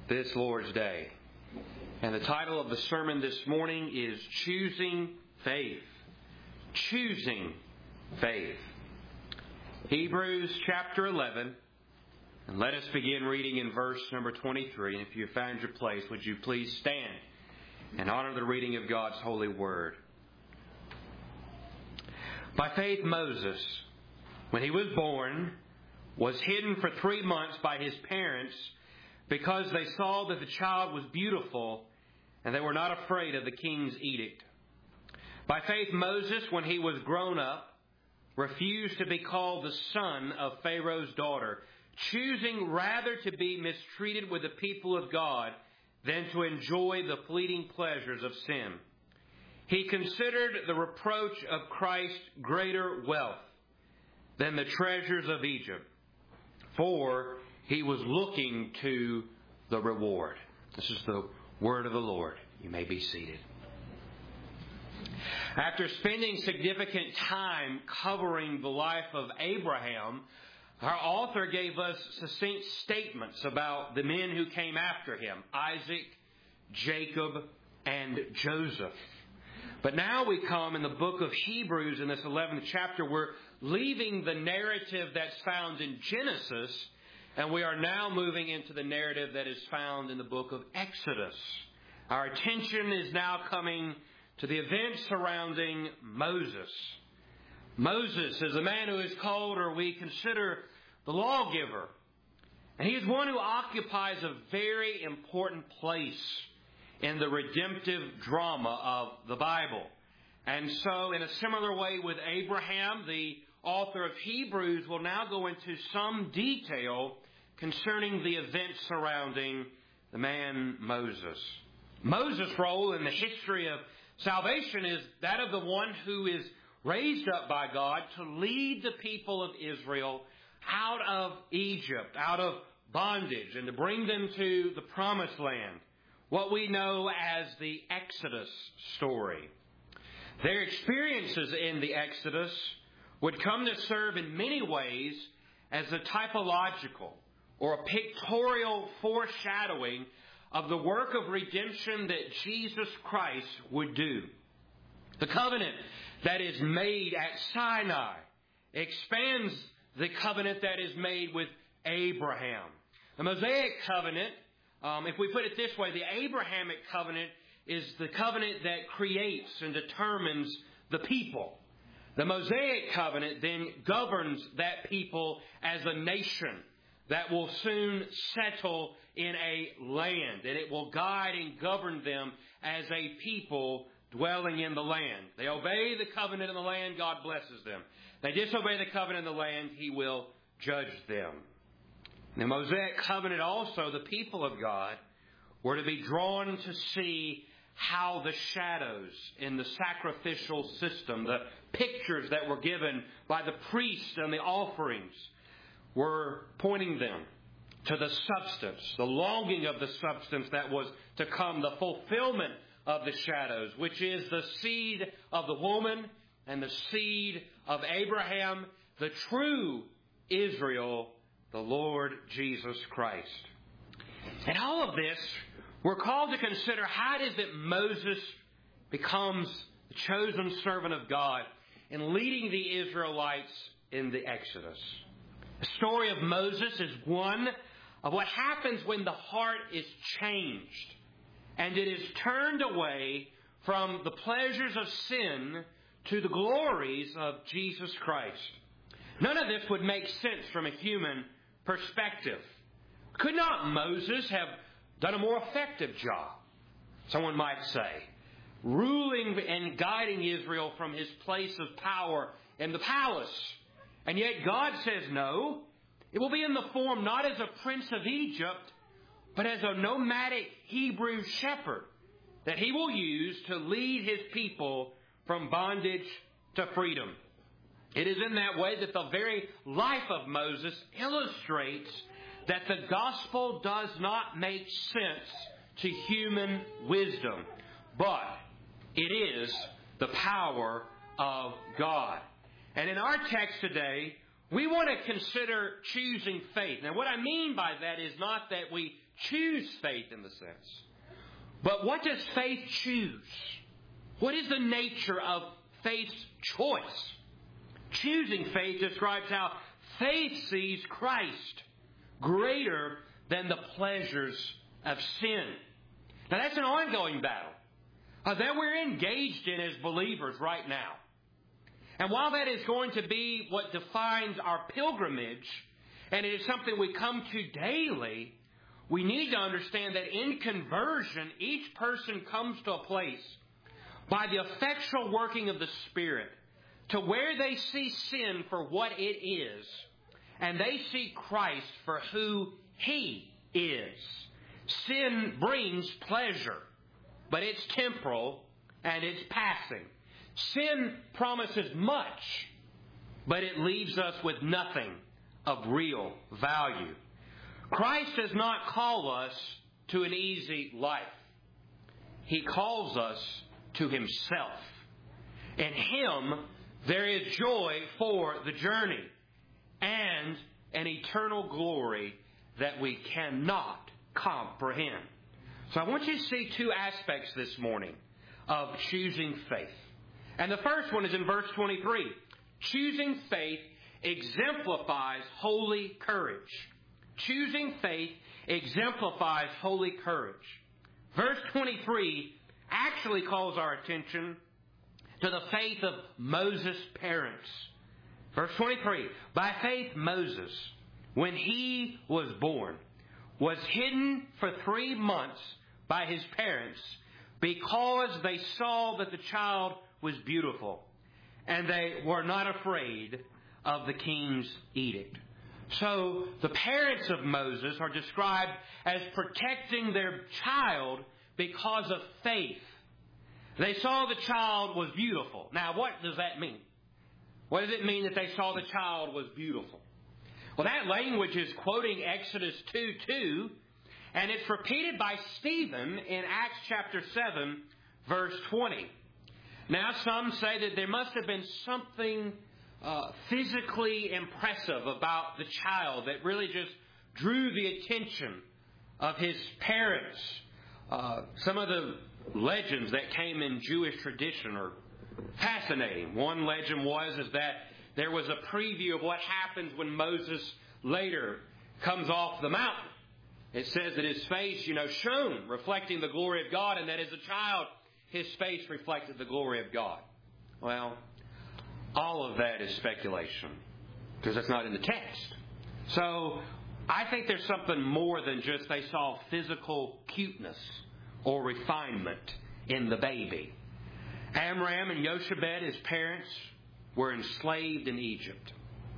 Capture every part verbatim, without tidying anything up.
this Lord's Day. And the title of the sermon this morning is Choosing Faith. Choosing Faith. Hebrews chapter eleven. And let us begin reading in verse number twenty-three. And if you found your place, would you please stand and honor the reading of God's holy word. By faith, Moses, when he was born, was hidden for three months by his parents because they saw that the child was beautiful and they were not afraid of the king's edict. By faith, Moses, when he was grown up, refused to be called the son of Pharaoh's daughter, choosing rather to be mistreated with the people of God than to enjoy the fleeting pleasures of sin. He considered the reproach of Christ greater wealth than the treasures of Egypt, for he was looking to the reward. This is the word of the Lord. You may be seated. After spending significant time covering the life of Abraham, our author gave us succinct statements about the men who came after him, Isaac, Jacob, and Joseph. But now we come in the book of Hebrews in this eleventh chapter. We're leaving the narrative that's found in Genesis, and we are now moving into the narrative that is found in the book of Exodus. Our attention is now coming to the events surrounding Moses. Moses is a man who is called, or we consider, the lawgiver. And he is one who occupies a very important place in the redemptive drama of the Bible. And so, in a similar way with Abraham, the author of Hebrews will now go into some detail concerning the events surrounding the man Moses. Moses' role in the history of salvation is that of the one who is raised up by God to lead the people of Israel out of Egypt, out of bondage, and to bring them to the promised land, what we know as the Exodus story. Their experiences in the Exodus would come to serve in many ways as a typological or a pictorial foreshadowing of the work of redemption that Jesus Christ would do. The covenant that is made at Sinai expands the covenant that is made with Abraham. The Mosaic covenant, um, if we put it this way, the Abrahamic covenant is the covenant that creates and determines the people. The Mosaic covenant then governs that people as a nation that will soon settle in a land, and it will guide and govern them as a people dwelling in the land. They obey the covenant in the land, God blesses them. They disobey the covenant in the land, He will judge them. In the Mosaic covenant also, the people of God were to be drawn to see how the shadows in the sacrificial system, the pictures that were given by the priests and the offerings, were pointing them to the substance, the longing of the substance that was to come, the fulfillment of the shadows, which is the seed of the woman and the seed of Abraham, the true Israel, the Lord Jesus Christ. And all of this, we're called to consider how it is that Moses becomes the chosen servant of God in leading the Israelites in the Exodus. The story of Moses is one of what happens when the heart is changed and it is turned away from the pleasures of sin to the glories of Jesus Christ. None of this would make sense from a human perspective. Could not Moses have done a more effective job, someone might say, ruling and guiding Israel from his place of power in the palace? And yet God says no. It will be in the form not as a prince of Egypt, but as a nomadic Hebrew shepherd that he will use to lead his people from bondage to freedom. It is in that way that the very life of Moses illustrates that the gospel does not make sense to human wisdom, but it is the power of God. And in our text today, we want to consider choosing faith. Now, what I mean by that is not that we choose faith in the sense. But what does faith choose? What is the nature of faith's choice? Choosing faith describes how faith sees Christ greater than the pleasures of sin. Now that's an ongoing battle uh, that we're engaged in as believers right now. And while that is going to be what defines our pilgrimage, and it is something we come to daily, we need to understand that in conversion, each person comes to a place by the effectual working of the Spirit to where they see sin for what it is, and they see Christ for who He is. Sin brings pleasure, but it's temporal and it's passing. Sin promises much, but it leaves us with nothing of real value. Christ does not call us to an easy life. He calls us to Himself. In Him, there is joy for the journey and an eternal glory that we cannot comprehend. So I want you to see two aspects this morning of choosing faith. And the first one is in verse twenty-three. Choosing faith exemplifies holy courage. Choosing faith exemplifies holy courage. Verse twenty-three actually calls our attention to the faith of Moses' parents. Verse twenty-three, by faith Moses, when he was born, was hidden for three months by his parents because they saw that the child was beautiful, and they were not afraid of the king's edict. So the parents of Moses are described as protecting their child because of faith. They saw the child was beautiful. Now, what does that mean? What does it mean that they saw the child was beautiful? Well, that language is quoting Exodus two two, and it's repeated by Stephen in Acts chapter seven, verse twenty. Now, some say that there must have been something uh, physically impressive about the child that really just drew the attention of his parents. Uh, some of the legends that came in Jewish tradition are fascinating. One legend was is that there was a preview of what happens when Moses later comes off the mountain. It says that his face, you know, shone, reflecting the glory of God, and that as a child, his face reflected the glory of God. Well, all of that is speculation, because that's not in the text. So I think there's something more than just they saw physical cuteness or refinement in the baby. Amram and Jochebed, his parents, were enslaved in Egypt.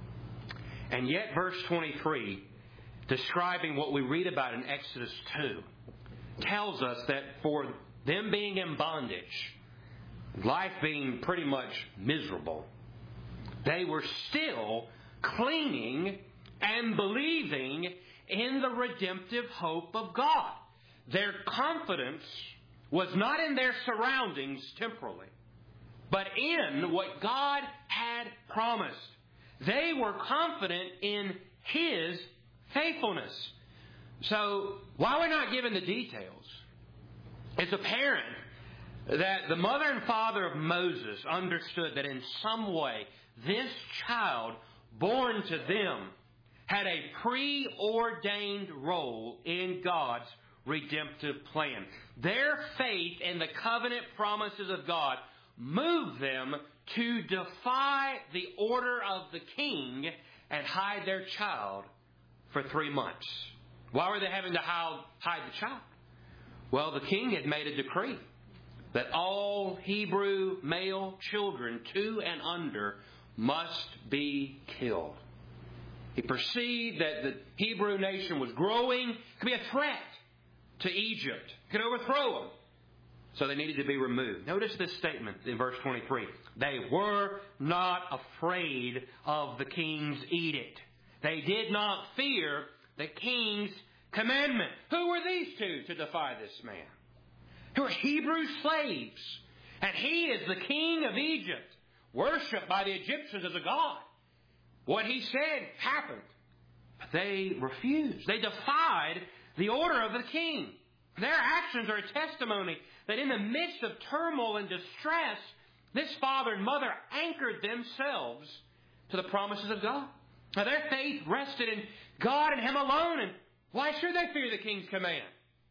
And yet verse twenty-three, describing what we read about in Exodus two, tells us that for them being in bondage, life being pretty much miserable, they were still clinging and believing in the redemptive hope of God. Their confidence was not in their surroundings temporally, but in what God had promised. They were confident in His faithfulness. So, while we're not given the details, it's apparent that the mother and father of Moses understood that in some way this child born to them had a preordained role in God's redemptive plan. Their faith in the covenant promises of God moved them to defy the order of the king and hide their child for three months. Why were they having to hide the child? Well, the king had made a decree that all Hebrew male children two and under must be killed. He perceived that the Hebrew nation was growing, could be a threat to Egypt, could overthrow them. So they needed to be removed. Notice this statement in verse twenty-three. They were not afraid of the king's edict. They did not fear the king's commandment. Who were these two to defy this man? Who were Hebrew slaves. And he is the king of Egypt, worshipped by the Egyptians as a god. What he said happened. But they refused. They defied the order of the king. Their actions are a testimony that in the midst of turmoil and distress, this father and mother anchored themselves to the promises of God. Now, their faith rested in God and Him alone, and why should they fear the king's command?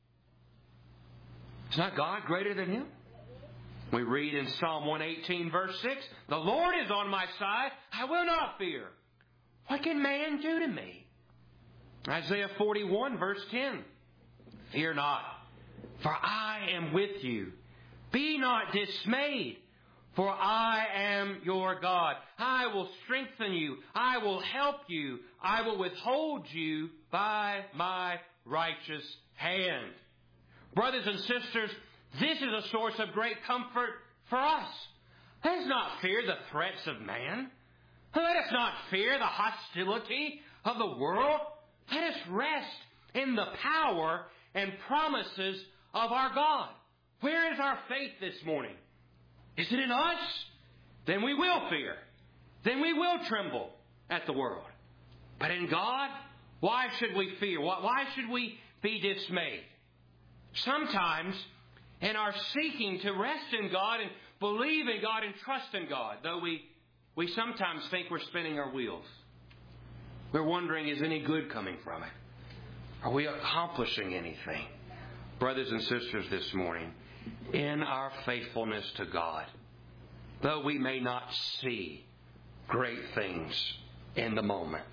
Is not God greater than Him? We read in Psalm one eighteen, verse six, "The Lord is on my side, I will not fear. What can man do to me?" Isaiah forty-one, verse ten, "Fear not, for I am with you. Be not dismayed, for I am your God. I will strengthen you. I will help you. I will withhold you by my righteous hand." Brothers and sisters, this is a source of great comfort for us. Let us not fear the threats of man. Let us not fear the hostility of the world. Let us rest in the power and promises of our God. Where is our faith this morning? Is it in us? Then we will fear. Then we will tremble at the world. But in God, why should we fear? Why should we be dismayed? Sometimes, in our seeking to rest in God and believe in God and trust in God, though we, we sometimes think we're spinning our wheels. We're wondering, is any good coming from it? Are we accomplishing anything? Brothers and sisters, this morning, in our faithfulness to God, though we may not see great things in the moment,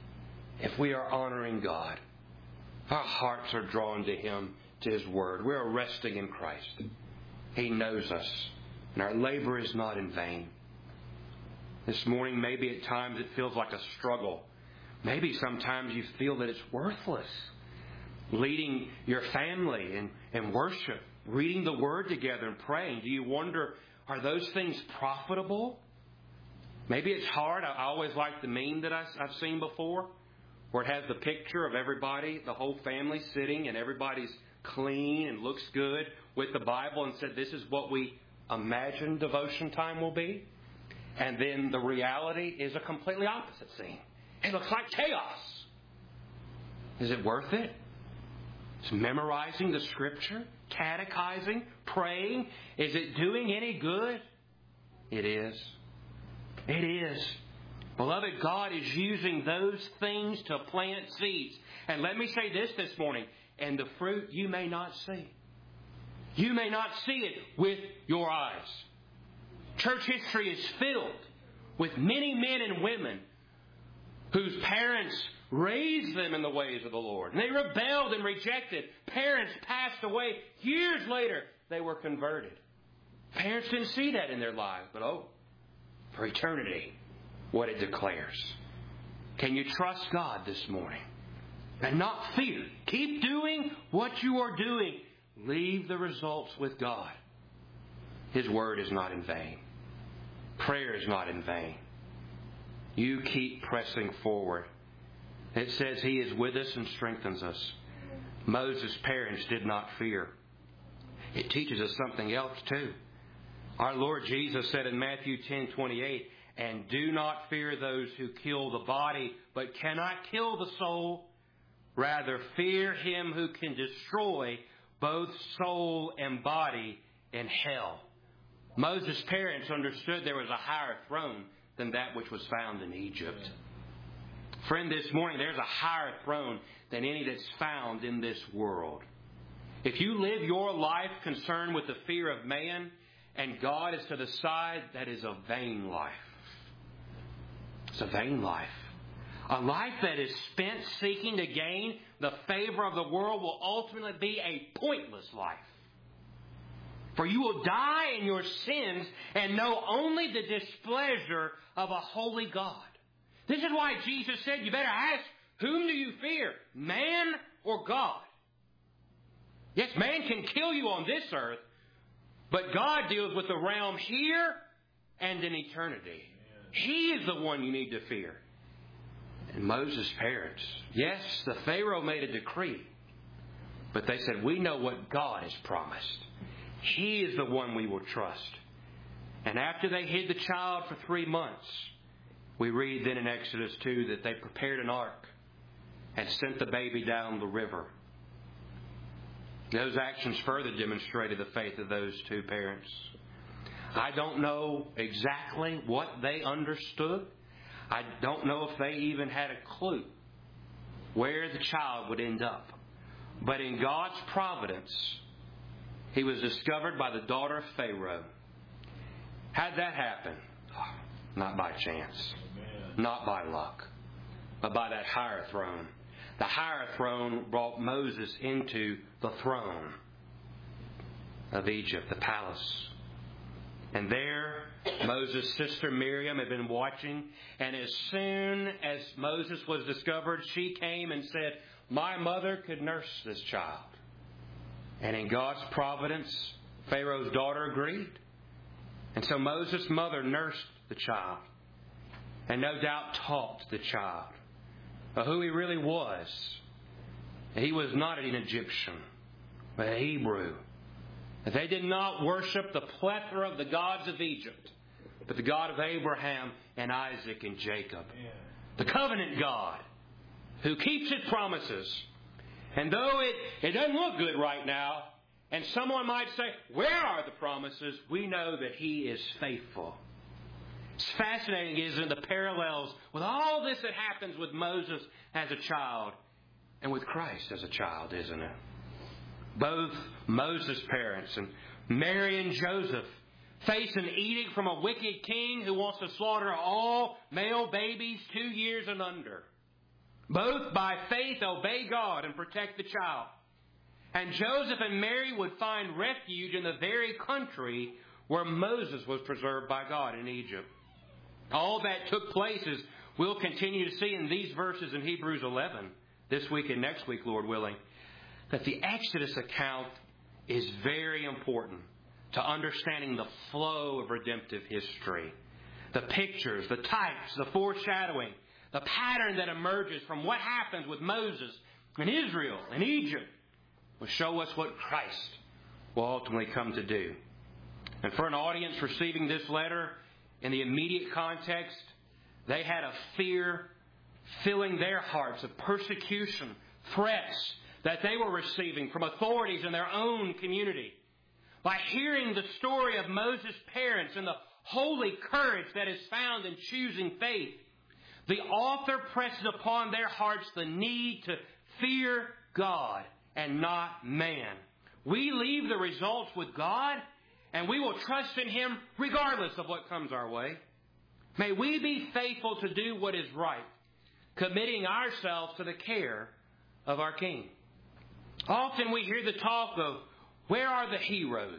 if we are honoring God, our hearts are drawn to Him, to His Word. We are resting in Christ. He knows us, and our labor is not in vain. This morning, maybe at times it feels like a struggle. Maybe sometimes you feel that it's worthless. Leading your family in, in worship, reading the Word together and praying. Do you wonder, are those things profitable? Maybe it's hard. I always like the meme that I've seen before, where it has the picture of everybody, the whole family sitting, and everybody's clean and looks good with the Bible, and said, this is what we imagine devotion time will be. And then the reality is a completely opposite scene. It looks like chaos. Is it worth it? Is memorizing the Scripture, catechizing, praying, is it doing any good? It is. It is. Beloved, God is using those things to plant seeds. And let me say this this morning, and the fruit you may not see. You may not see it with your eyes. Church history is filled with many men and women whose parents raised them in the ways of the Lord. And they rebelled and rejected. Parents passed away. Years later, they were converted. Parents didn't see that in their lives, but oh, for eternity, what it declares. Can you trust God this morning and not fear? Keep doing what you are doing. Leave the results with God. His word is not in vain. Prayer is not in vain. You keep pressing forward. It says He is with us and strengthens us. Moses' parents did not fear. It teaches us something else too. Our Lord Jesus said in Matthew ten twenty-eight, "And do not fear those who kill the body, but cannot kill the soul. Rather fear Him who can destroy both soul and body in hell." Moses' parents understood there was a higher throne than that which was found in Egypt. Friend, this morning there's a higher throne than any that's found in this world. If you live your life concerned with the fear of man and God is to the side, that is a vain life. It's a vain life. A life that is spent seeking to gain the favor of the world will ultimately be a pointless life. For you will die in your sins and know only the displeasure of a holy God. This is why Jesus said, you better ask, whom do you fear, man or God? Yes, man can kill you on this earth, but God deals with the realm here and in eternity. He is the one you need to fear. And Moses' parents, yes, the Pharaoh made a decree, but they said, we know what God has promised. He is the one we will trust. And after they hid the child for three months, we read then in Exodus two that they prepared an ark and sent the baby down the river. Those actions further demonstrated the faith of those two parents. I don't know exactly what they understood. I don't know if they even had a clue where the child would end up. But in God's providence, he was discovered by the daughter of Pharaoh. How'd that happen? Oh, not by chance. Amen. Not by luck. But by that higher throne. The higher throne brought Moses into the throne of Egypt, the palace. And there, Moses' sister Miriam had been watching. And as soon as Moses was discovered, she came and said, "My mother could nurse this child." And in God's providence, Pharaoh's daughter agreed. And so Moses' mother nursed the child. And no doubt taught the child who he really was. He was not an Egyptian, but a Hebrew. They did not worship the plethora of the gods of Egypt, but the God of Abraham and Isaac and Jacob. The covenant God who keeps his promises. And though it, it doesn't look good right now, and someone might say, "Where are the promises?" we know that he is faithful. It's fascinating, isn't it, the parallels with all this that happens with Moses as a child and with Christ as a child, isn't it? Both Moses' parents and Mary and Joseph face an edict from a wicked king who wants to slaughter all male babies two years and under. Both by faith obey God and protect the child. And Joseph and Mary would find refuge in the very country where Moses was preserved by God in Egypt. All that took place, as we'll continue to see in these verses in Hebrews eleven, this week and next week, Lord willing, that the Exodus account is very important to understanding the flow of redemptive history. The pictures, the types, the foreshadowing, the pattern that emerges from what happens with Moses and Israel and Egypt will show us what Christ will ultimately come to do. And for an audience receiving this letter in the immediate context, they had a fear filling their hearts of persecution, threats that they were receiving from authorities in their own community. By hearing the story of Moses' parents and the holy courage that is found in choosing faith, the author presses upon their hearts the need to fear God and not man. We leave the results with God, and we will trust in him regardless of what comes our way. May we be faithful to do what is right, committing ourselves to the care of our King. Often we hear the talk of, where are the heroes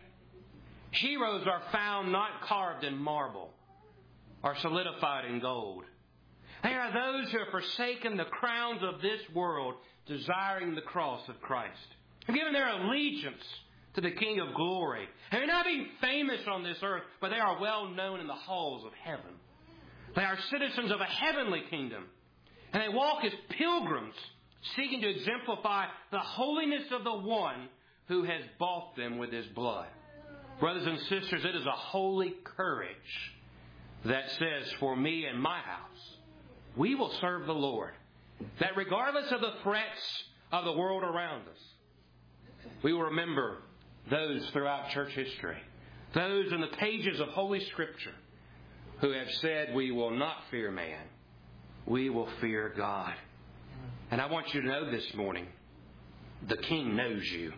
at? Heroes are found not carved in marble or solidified in gold. They are those who have forsaken the crowns of this world, desiring the cross of Christ, and given their allegiance to the King of glory. And they're not being famous on this earth, but they are well known in the halls of heaven. They are citizens of a heavenly kingdom, and they walk as pilgrims, seeking to exemplify the holiness of the one who has bought them with his blood. Brothers and sisters, it is a holy courage that says, for me and my house, we will serve the Lord. That regardless of the threats of the world around us, we will remember those throughout church history, those in the pages of Holy Scripture who have said, we will not fear man, we will fear God. And I want you to know this morning, the King knows you.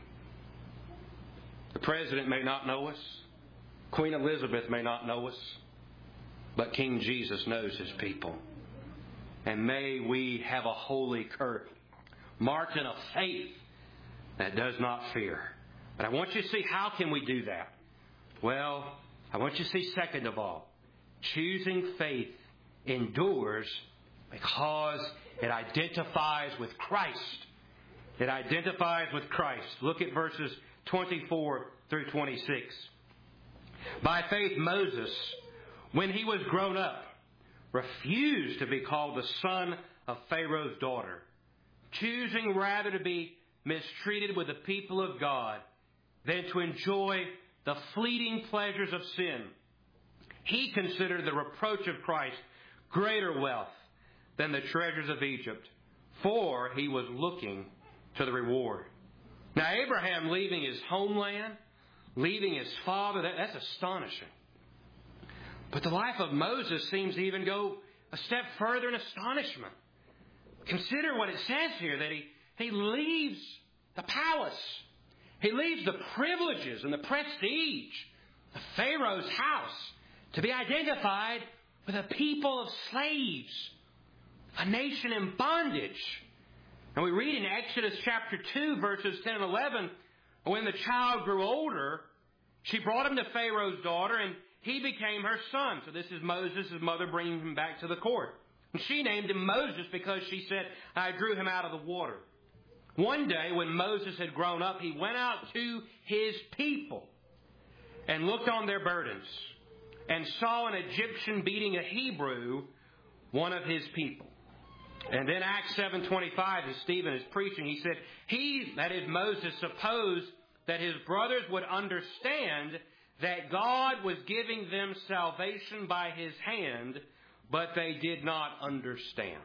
The President may not know us. Queen Elizabeth may not know us. But King Jesus knows his people. And may we have a holy courage, marked in a faith that does not fear. But I want you to see, how can we do that? Well, I want you to see, second of all, choosing faith endures because it identifies with Christ. It identifies with Christ. Look at verses twenty-four through twenty-six. By faith, Moses, when he was grown up, refused to be called the son of Pharaoh's daughter, choosing rather to be mistreated with the people of God than to enjoy the fleeting pleasures of sin. He considered the reproach of Christ greater wealth than the treasures of Egypt, for he was looking to the reward. Now, Abraham leaving his homeland, leaving his father, that, that's astonishing. But the life of Moses seems to even go a step further in astonishment. Consider what it says here, that he, he leaves the palace. He leaves the privileges and the prestige of Pharaoh's house to be identified with a people of slaves, a nation in bondage. And we read in Exodus chapter two, verses ten and eleven, when the child grew older, she brought him to Pharaoh's daughter, and he became her son. So this is Moses' mother bringing him back to the court. And she named him Moses because she said, I drew him out of the water. One day when Moses had grown up, he went out to his people and looked on their burdens and saw an Egyptian beating a Hebrew, one of his people. And then Acts seven twenty-five, as Stephen is preaching, he said, he, that is Moses, supposed that his brothers would understand that God was giving them salvation by his hand, but they did not understand.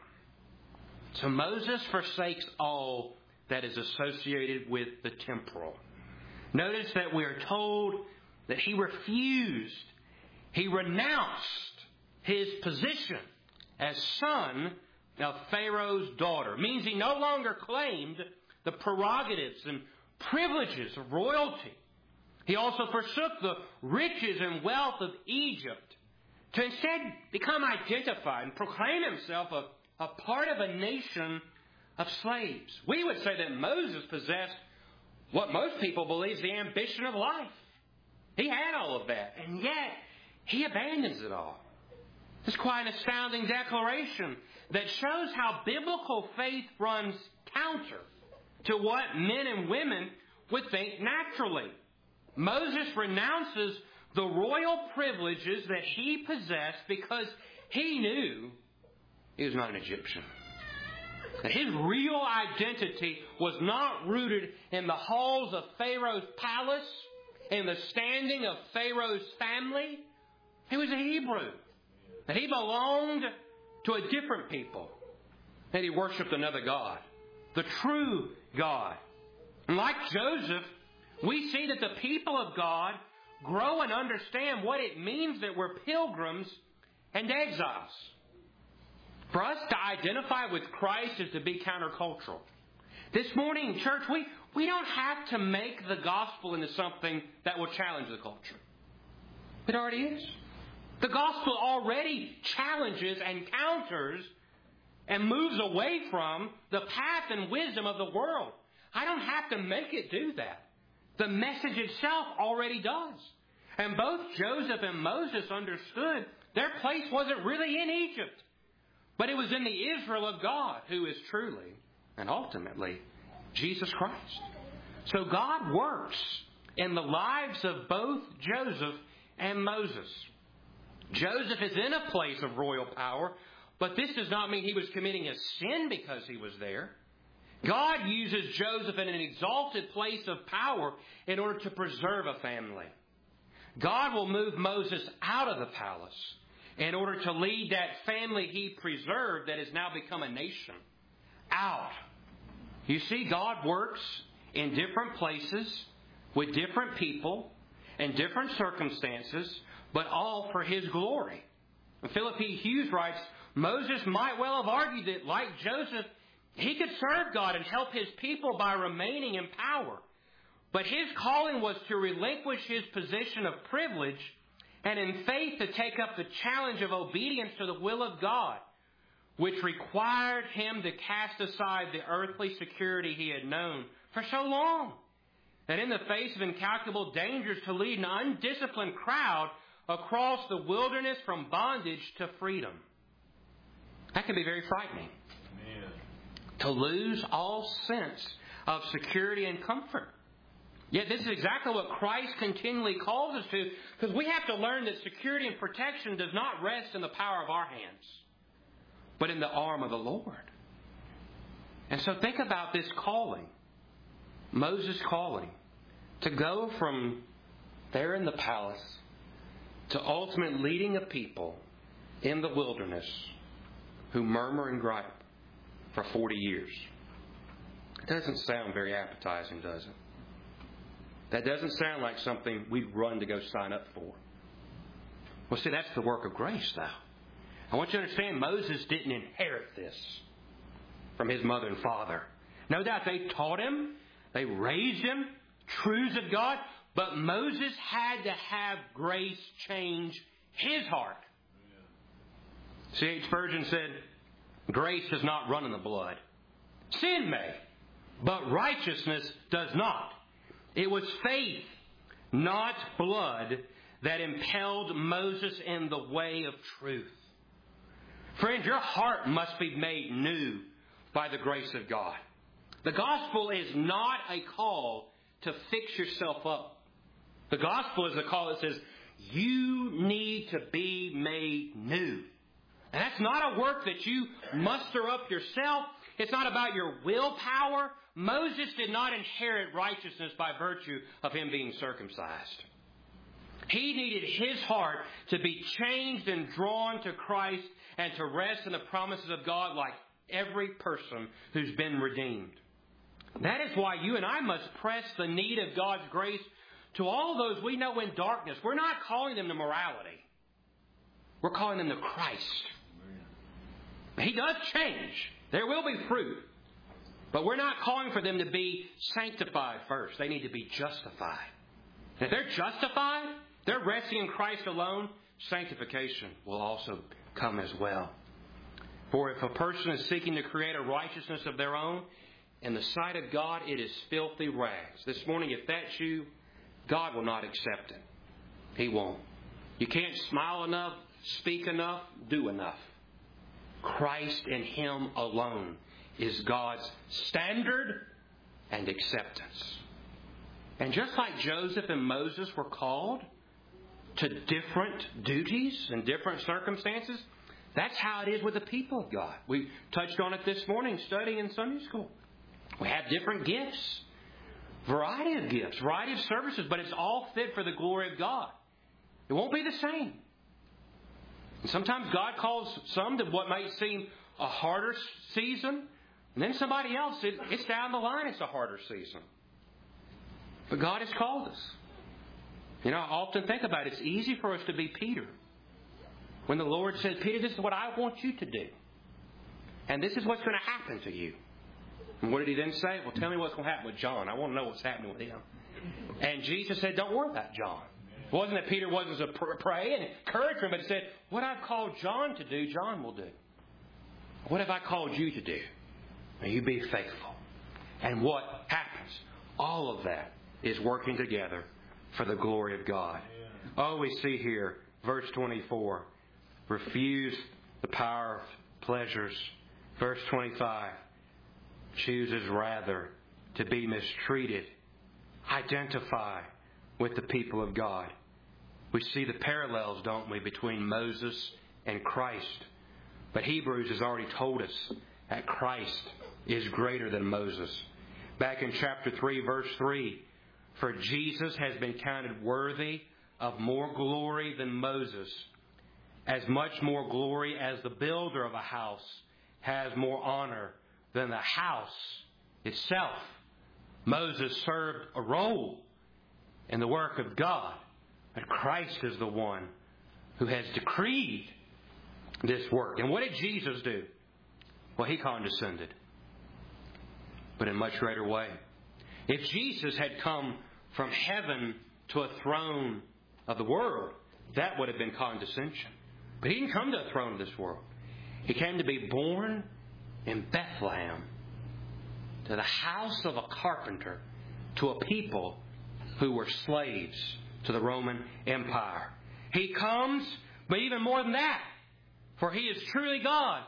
So Moses forsakes all that is associated with the temporal. Notice that we are told that he refused, he renounced his position as son of Pharaoh's daughter. It means he no longer claimed the prerogatives and privileges of royalty. He also forsook the riches and wealth of Egypt to instead become identified and proclaim himself a, a part of a nation of slaves. We would say that Moses possessed what most people believe is the ambition of life. He had all of that, and yet he abandons it all. It's quite an astounding declaration that shows how biblical faith runs counter to what men and women would think naturally. Moses renounces the royal privileges that he possessed because he knew he was not an Egyptian. That his real identity was not rooted in the halls of Pharaoh's palace, in the standing of Pharaoh's family. He was a Hebrew. That he belonged to a different people. That he worshipped another God, the true God. And like Joseph, we see that the people of God grow and understand what it means that we're pilgrims and exiles. For us to identify with Christ is to be countercultural. This morning, church, we, we don't have to make the gospel into something that will challenge the culture. It already is. The gospel already challenges and counters and moves away from the path and wisdom of the world. I don't have to make it do that. The message itself already does. And both Joseph and Moses understood their place wasn't really in Egypt, but it was in the Israel of God, who is truly and ultimately Jesus Christ. So God works in the lives of both Joseph and Moses. Joseph is in a place of royal power, but this does not mean he was committing a sin because he was there. God uses Joseph in an exalted place of power in order to preserve a family. God will move Moses out of the palace in order to lead that family he preserved that has now become a nation out. You see, God works in different places with different people and different circumstances, but all for his glory. Philip P. Hughes writes, Moses might well have argued that, like Joseph, he could serve God and help his people by remaining in power. But his calling was to relinquish his position of privilege and in faith to take up the challenge of obedience to the will of God, which required him to cast aside the earthly security he had known for so long, that in the face of incalculable dangers to lead an undisciplined crowd across the wilderness from bondage to freedom. That can be very frightening. Amen. To lose all sense of security and comfort. Yet this is exactly what Christ continually calls us to, because we have to learn that security and protection does not rest in the power of our hands, but in the arm of the Lord. And so think about this calling, Moses' calling, to go from there in the palace to ultimate leading a people in the wilderness who murmur and gripe for forty years. It doesn't sound very appetizing, does it? That doesn't sound like something we'd run to go sign up for. Well, see, that's the work of grace, though. I want you to understand, Moses didn't inherit this from his mother and father. No doubt they taught him, they raised him, truths of God, but Moses had to have grace change his heart. C H Spurgeon said, grace does not run in the blood. Sin may, but righteousness does not. It was faith, not blood, that impelled Moses in the way of truth. Friends, your heart must be made new by the grace of God. The gospel is not a call to fix yourself up. The gospel is a call that says, you need to be made new. And that's not a work that you muster up yourself. It's not about your willpower. Moses did not inherit righteousness by virtue of him being circumcised. He needed his heart to be changed and drawn to Christ and to rest in the promises of God like every person who's been redeemed. That is why you and I must press the need of God's grace to all those we know in darkness. We're not calling them to morality. We're calling them to Christ. He does change. There will be fruit. But we're not calling for them to be sanctified first. They need to be justified. And if they're justified, they're resting in Christ alone, sanctification will also come as well. For if a person is seeking to create a righteousness of their own, in the sight of God, it is filthy rags. This morning, if that's you, God will not accept it. He won't. You can't smile enough, speak enough, do enough. Christ and Him alone is God's standard and acceptance. And just like Joseph and Moses were called to different duties and different circumstances, that's how it is with the people of God. We touched on it this morning studying in Sunday school. We have different gifts, variety of gifts, variety of services, but it's all fit for the glory of God. It won't be the same. And sometimes God calls some to what might seem a harder season, and then somebody else, it, it's down the line, it's a harder season. But God has called us. You know, I often think about it. It's easy for us to be Peter. When the Lord says, Peter, this is what I want you to do. And this is what's going to happen to you. And what did He then say? Well, tell me what's going to happen with John. I want to know what's happening with him. And Jesus said, don't worry about John. It wasn't that Peter wasn't to pray and encourage him, but He said, what I've called John to do, John will do. What have I called you to do? May you be faithful. And what happens? All of that is working together for the glory of God. Oh, we see here, verse twenty-four, refuse the power of pleasures. Verse twenty-five, chooses rather to be mistreated. Identify with the people of God. We see the parallels, don't we, between Moses and Christ. But Hebrews has already told us that Christ is greater than Moses. Back in chapter three, verse three, for Jesus has been counted worthy of more glory than Moses, as much more glory as the builder of a house has more honor than the house itself. Moses served a role in the work of God, but Christ is the one who has decreed this work. And what did Jesus do? Well, He condescended, but in a much greater way. If Jesus had come from heaven to a throne of the world, that would have been condescension. But He didn't come to a throne of this world. He came to be born in Bethlehem, to the house of a carpenter, to a people who were slaves to the Roman Empire. He comes, but even more than that, for He is truly God.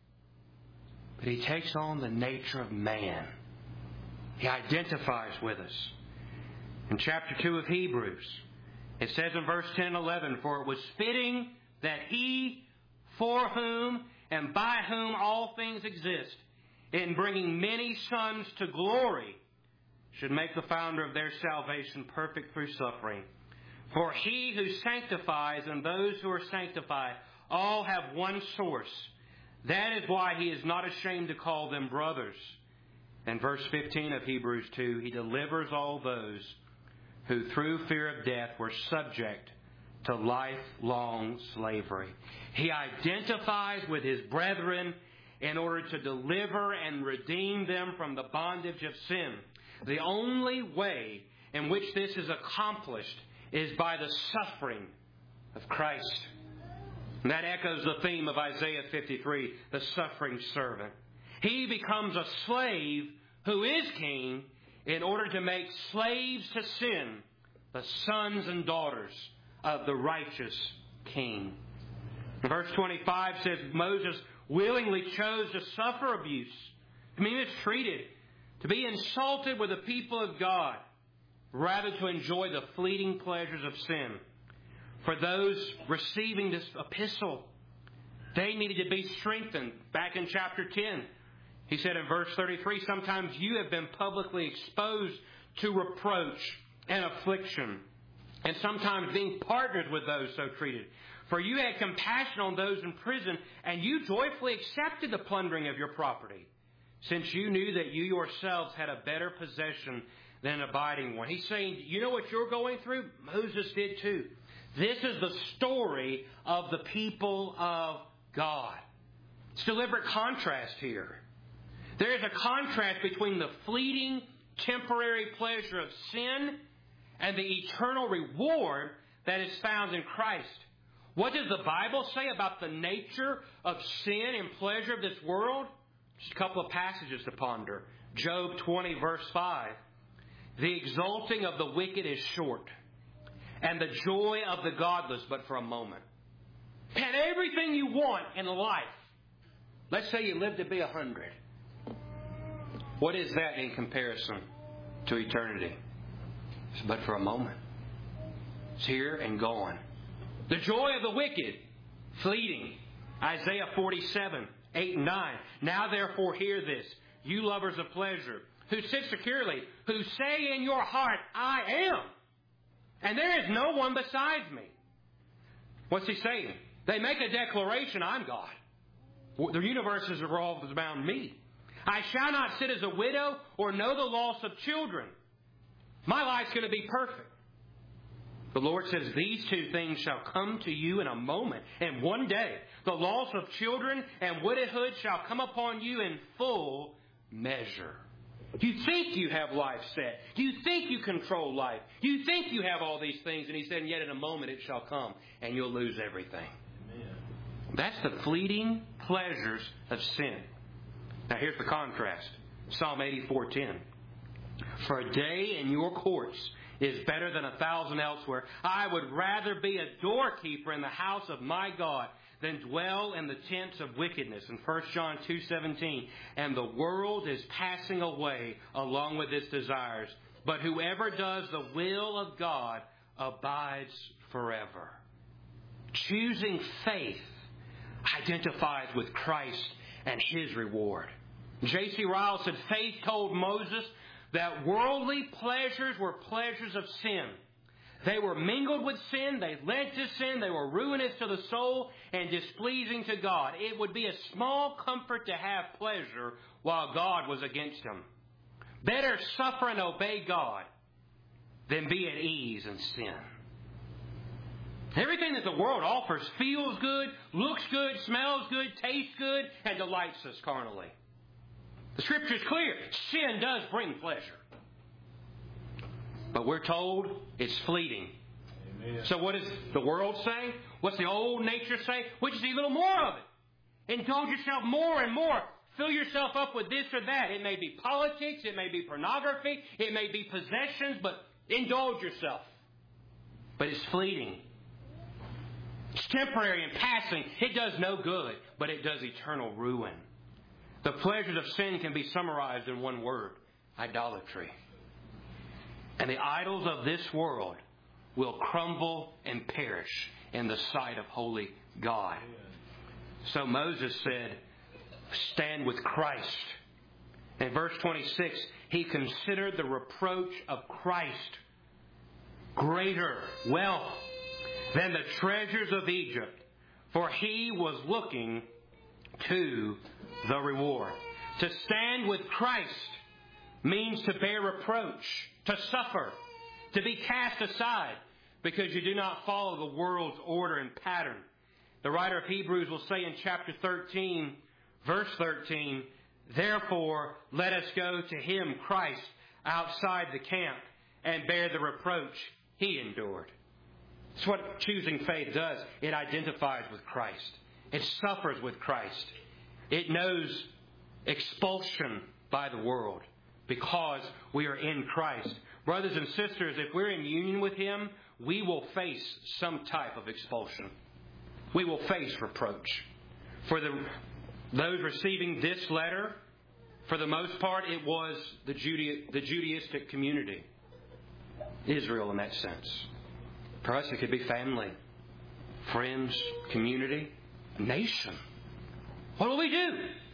But He takes on the nature of man. He identifies with us. In chapter two of Hebrews, it says in verse ten and eleven, for it was fitting that He, for whom and by whom all things exist, in bringing many sons to glory, should make the founder of their salvation perfect through suffering. For He who sanctifies and those who are sanctified all have one source. That is why He is not ashamed to call them brothers. And verse fifteen of Hebrews two, He delivers all those who through fear of death were subject to lifelong slavery. He identifies with His brethren in order to deliver and redeem them from the bondage of sin. The only way in which this is accomplished is by the suffering of Christ. And that echoes the theme of Isaiah fifty-three, the suffering servant. He becomes a slave who is king in order to make slaves to sin the sons and daughters of the righteous king. Verse twenty-five says Moses willingly chose to suffer abuse, to be mistreated, to be insulted with the people of God, rather to enjoy the fleeting pleasures of sin. For those receiving this epistle, they needed to be strengthened. Back in chapter ten, he said in verse thirty-three, sometimes you have been publicly exposed to reproach and affliction, and sometimes being partners with those so treated. For you had compassion on those in prison, and you joyfully accepted the plundering of your property, since you knew that you yourselves had a better possession than an abiding one. He's saying, you know what you're going through? Moses did too. This is the story of the people of God. It's deliberate contrast here. There is a contrast between the fleeting, temporary pleasure of sin and the eternal reward that is found in Christ. What does the Bible say about the nature of sin and pleasure of this world? Just a couple of passages to ponder. Job twenty, verse five. The exalting of the wicked is short, and the joy of the godless but for a moment. And everything you want in life, let's say you live to be a hundred. What is that in comparison to eternity? It's but for a moment. It's here and gone. The joy of the wicked, fleeting. Isaiah forty-seven, eight and nine. Now therefore hear this, you lovers of pleasure, who sit securely, who say in your heart, I am, and there is no one besides me. What's he saying? They make a declaration, I'm God. The universe is revolved around me. I shall not sit as a widow or know the loss of children. My life's going to be perfect. The Lord says, these two things shall come to you in a moment. And one day, the loss of children and widowhood shall come upon you in full measure. You think you have life set. You think you control life. You think you have all these things. And he said, and yet in a moment it shall come and you'll lose everything. Amen. That's the fleeting pleasures of sin. Now here's the contrast. Psalm eighty-four ten. For a day in your courts is better than a thousand elsewhere. I would rather be a doorkeeper in the house of my God than dwell in the tents of wickedness. In First John two seventeen, and the world is passing away along with its desires, but whoever does the will of God abides forever. Choosing faith identifies with Christ and His reward. J C Ryle said, faith told Moses that worldly pleasures were pleasures of sin. They were mingled with sin. They led to sin. They were ruinous to the soul and displeasing to God. It would be a small comfort to have pleasure while God was against them. Better suffer and obey God than be at ease in sin. Everything that the world offers feels good, looks good, smells good, tastes good, and delights us carnally. The Scripture is clear. Sin does bring pleasure. But we're told it's fleeting. Amen. So what does the world say? What's the old nature say? We just need a little more of it. Indulge yourself more and more. Fill yourself up with this or that. It may be politics. It may be pornography. It may be possessions. But indulge yourself. But it's fleeting. It's temporary and passing. It does no good, but it does eternal ruin. The pleasures of sin can be summarized in one word: idolatry. And the idols of this world will crumble and perish in the sight of holy God. So Moses said, stand with Christ. In verse twenty-six, he considered the reproach of Christ greater wealth than the treasures of Egypt, for he was looking to the reward. To stand with Christ means to bear reproach, to suffer, to be cast aside because you do not follow the world's order and pattern. The writer of Hebrews will say in chapter thirteen, verse thirteen, therefore let us go to Him, Christ, outside the camp and bear the reproach He endured. It's what choosing faith does. It identifies with Christ. It suffers with Christ. It knows expulsion by the world because we are in Christ. Brothers and sisters, if we're in union with Him, we will face some type of expulsion. We will face reproach. For the those receiving this letter, for the most part, it was the, Judea, the Judaistic community. Israel in that sense. For us, it could be family, friends, community, nation. What will we do?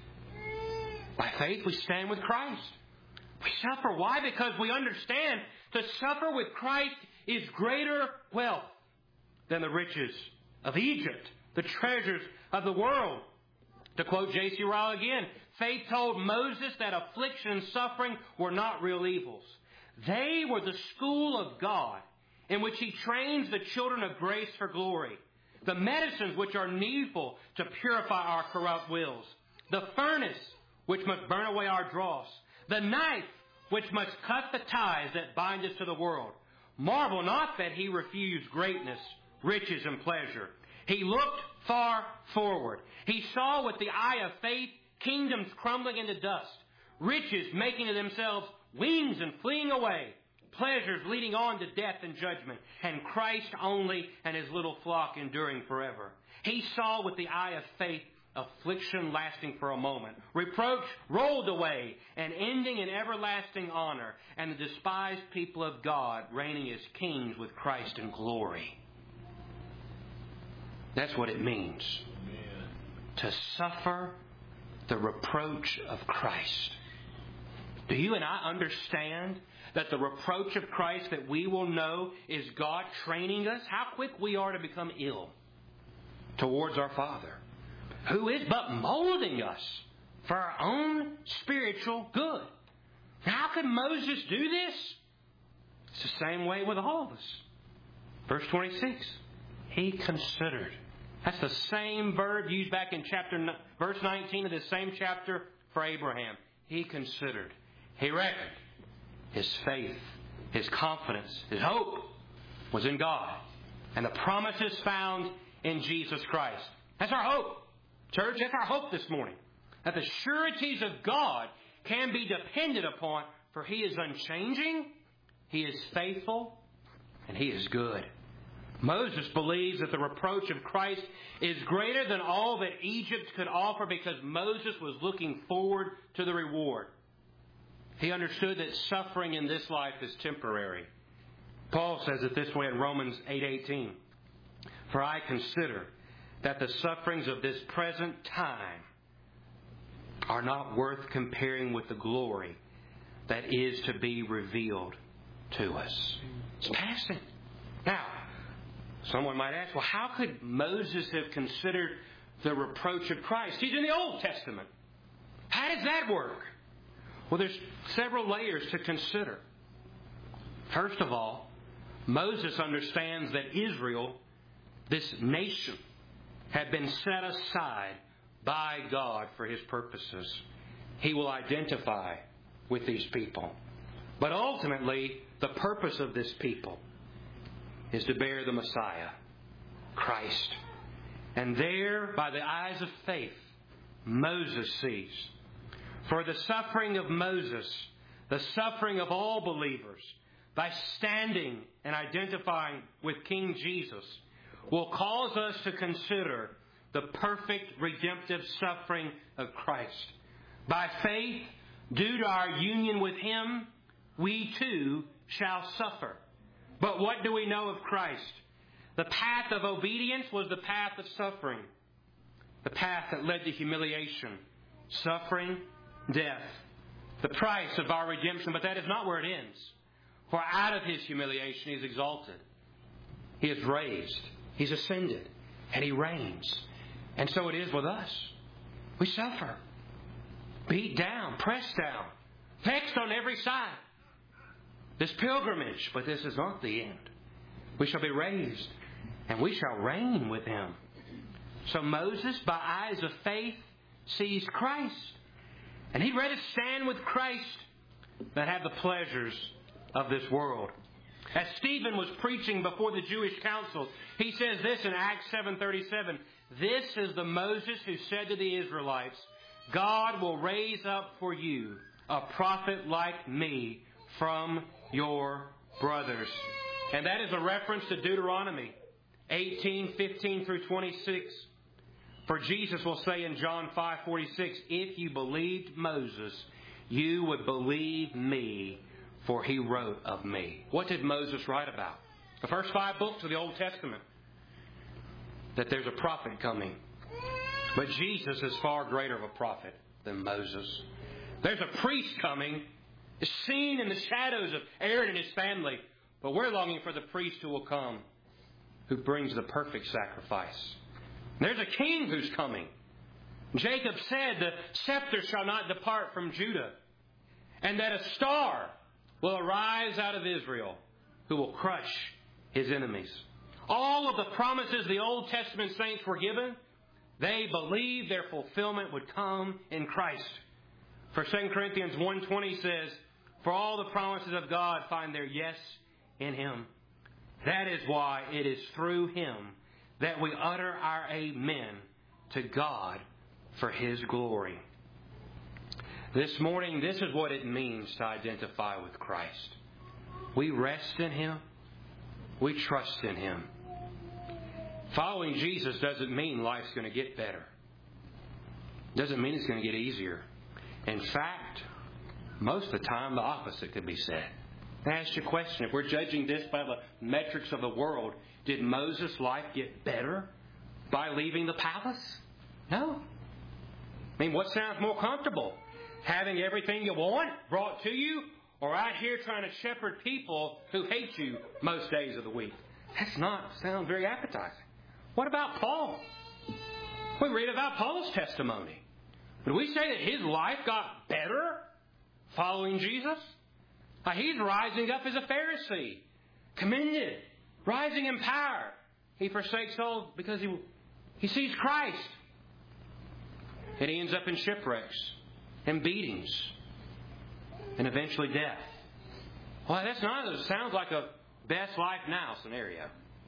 By faith, we stand with Christ. We suffer. Why? Because we understand to suffer with Christ is greater wealth than the riches of Egypt, the treasures of the world. To quote J C Ryle again, faith told Moses that affliction and suffering were not real evils. They were the school of God in which He trains the children of grace for glory, the medicines which are needful to purify our corrupt wills, the furnace which must burn away our dross, the knife which must cut the ties that bind us to the world. Marvel not that He refused greatness, riches, and pleasure. He looked far forward. He saw with the eye of faith kingdoms crumbling into dust, riches making of themselves wings and fleeing away, pleasures leading on to death and judgment, and Christ only and His little flock enduring forever. He saw with the eye of faith affliction lasting for a moment, reproach rolled away, and ending in everlasting honor, and the despised people of God reigning as kings with Christ in glory. That's what it means. Amen. To suffer the reproach of Christ. Do you and I understand that the reproach of Christ that we will know is God training us? How quick we are to become ill towards our Father, who is but molding us for our own spiritual good. Now, how could Moses do this? It's the same way with all of us. Verse twenty-six, he considered. That's the same verb used back in chapter verse nineteen of the same chapter for Abraham. He considered. He reckoned. His faith, his confidence, his hope was in God. And the promises found in Jesus Christ. That's our hope. Church, that's our hope this morning. That the sureties of God can be depended upon, for He is unchanging, He is faithful, and He is good. Moses believes that the reproach of Christ is greater than all that Egypt could offer because Moses was looking forward to the reward. He understood that suffering in this life is temporary. Paul says it this way in Romans eight eighteen. For I consider that the sufferings of this present time are not worth comparing with the glory that is to be revealed to us. It's passing. Now, someone might ask, well, how could Moses have considered the reproach of Christ? He's in the Old Testament. How does that work? Well, there's several layers to consider. First of all, Moses understands that Israel, this nation, had been set aside by God for His purposes. He will identify with these people. But ultimately, the purpose of this people is to bear the Messiah, Christ. And there, by the eyes of faith, Moses sees. For the suffering of Moses, the suffering of all believers, by standing and identifying with King Jesus, will cause us to consider the perfect redemptive suffering of Christ. By faith, due to our union with Him, we too shall suffer. But what do we know of Christ? The path of obedience was the path of suffering. The path that led to humiliation, suffering, death. The price of our redemption, but that is not where it ends. For out of His humiliation He is exalted. He is raised. He's ascended. And He reigns. And so it is with us. We suffer. Beat down. Pressed down. vexed on every side. This pilgrimage, but this is not the end. We shall be raised, and we shall reign with Him. So Moses, by eyes of faith, sees Christ. And he'd rather stand with Christ than have the pleasures of this world. As Stephen was preaching before the Jewish council, he says this in Acts seven thirty-seven, "This is the Moses who said to the Israelites, God will raise up for you a prophet like me from your brothers." And that is a reference to Deuteronomy eighteen fifteen through twenty-six. For Jesus will say in John five forty-six, "If you believed Moses, you would believe me, for he wrote of me." What did Moses write about? The first five books of the Old Testament. That there's a prophet coming. But Jesus is far greater of a prophet than Moses. There's a priest coming, seen in the shadows of Aaron and his family. But we're longing for the priest who will come, who brings the perfect sacrifice. There's a king who's coming. Jacob said, "The scepter shall not depart from Judah, and that a star will arise out of Israel, who will crush his enemies." All of the promises the Old Testament saints were given, they believed their fulfillment would come in Christ. For Second Corinthians one twenty says, "For all the promises of God find their yes in Him." That is why it is through Him that we utter our amen to God for His glory. This morning, this is what it means to identify with Christ. We rest in Him. We trust in Him. Following Jesus doesn't mean life's going to get better. Doesn't mean it's going to get easier. In fact, most of the time, the opposite could be said. I ask you a question. If we're judging this by the metrics of the world, did Moses' life get better by leaving the palace? No. I mean, what sounds more comfortable? Having everything you want brought to you, or out here trying to shepherd people who hate you most days of the week? That's not sound very appetizing. What about Paul? We read about Paul's testimony. Would we say that his life got better following Jesus? Now, he's rising up as a Pharisee, commended, rising in power. He forsakes all because he, he sees Christ. And he ends up in shipwrecks and beatings and eventually death. Well, that's not, it sounds like a best life now scenario.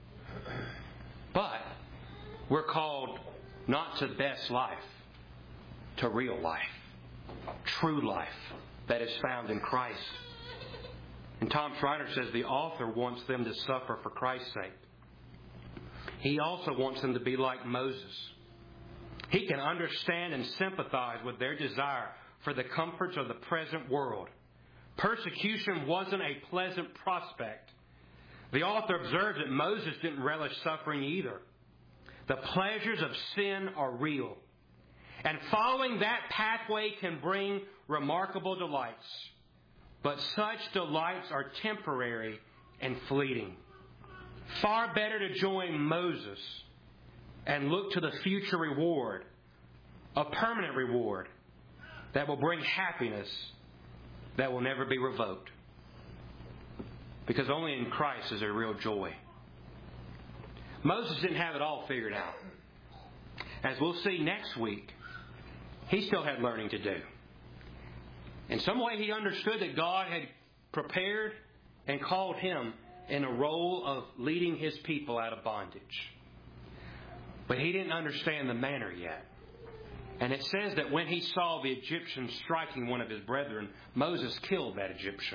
But we're called not to best life, to real life, true life that is found in Christ. And Tom Schreiner says the author wants them to suffer for Christ's sake. He also wants them to be like Moses. He can understand and sympathize with their desire for the comforts of the present world. Persecution wasn't a pleasant prospect. The author observes that Moses didn't relish suffering either. The pleasures of sin are real. And following that pathway can bring remarkable delights. But such delights are temporary and fleeting. Far better to join Moses and look to the future reward, a permanent reward that will bring happiness that will never be revoked. Because only in Christ is there real joy. Moses didn't have it all figured out. As we'll see next week, he still had learning to do. In some way, he understood that God had prepared and called him in a role of leading His people out of bondage. But he didn't understand the manner yet. And it says that when he saw the Egyptian striking one of his brethren, Moses killed that Egyptian.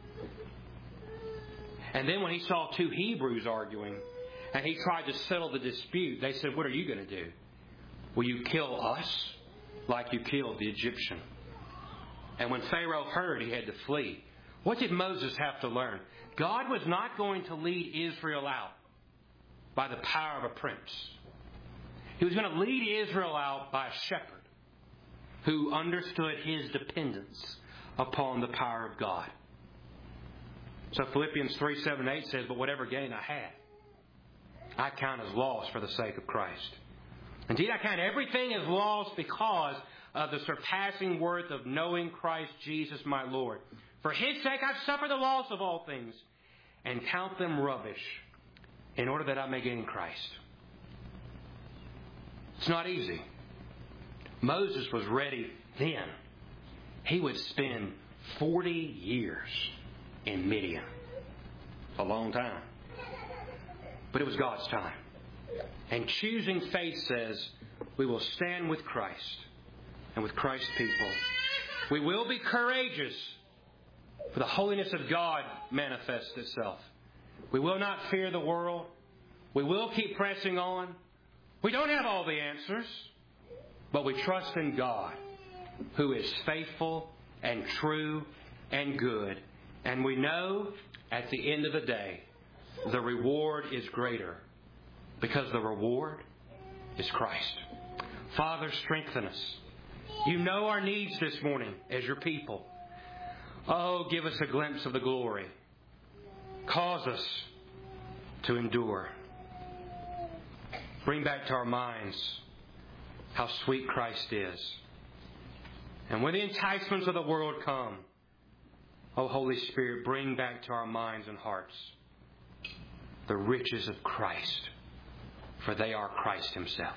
And then when he saw two Hebrews arguing, and he tried to settle the dispute, they said, "What are you going to do? Will you kill us like you killed the Egyptian?" And when Pharaoh heard, he had to flee. What did Moses have to learn? God was not going to lead Israel out by the power of a prince. He was going to lead Israel out by a shepherd who understood his dependence upon the power of God. So Philippians three, seven, eight says, "But whatever gain I had, I count as loss for the sake of Christ. Indeed, I count everything as loss because of the surpassing worth of knowing Christ Jesus my Lord. For His sake I've suffered the loss of all things, and count them rubbish, in order that I may gain Christ. It's not easy. Moses was ready then. He would spend forty years in Midian. A long time. But it was God's time. And choosing faith says we will stand with Christ and with Christ's people. We will be courageous, for the holiness of God manifests itself. We will not fear the world. We will keep pressing on. We don't have all the answers, but we trust in God, who is faithful and true and good. And we know at the end of the day, the reward is greater, because the reward is Christ. Father, strengthen us. You know our needs this morning as your people. Oh, give us a glimpse of the glory. Cause us to endure. Bring back to our minds how sweet Christ is. And when the enticements of the world come, oh, Holy Spirit, bring back to our minds and hearts the riches of Christ, for they are Christ Himself.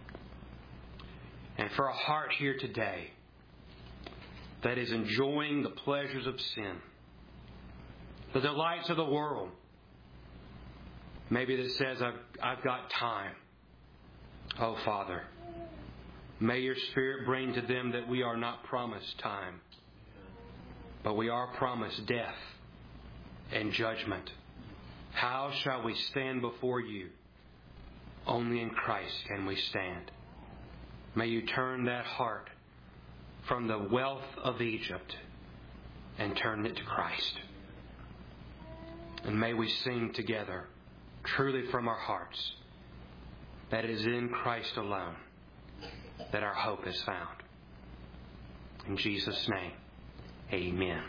And for a heart here today that is enjoying the pleasures of sin, the delights of the world, maybe that says, I've, I've got time. Oh, Father, may your Spirit bring to them that we are not promised time, but we are promised death and judgment. How shall we stand before you? Only in Christ can we stand. May you turn that heart from the wealth of Egypt and turn it to Christ. And may we sing together, truly from our hearts, that it is in Christ alone that our hope is found. In Jesus' name, amen.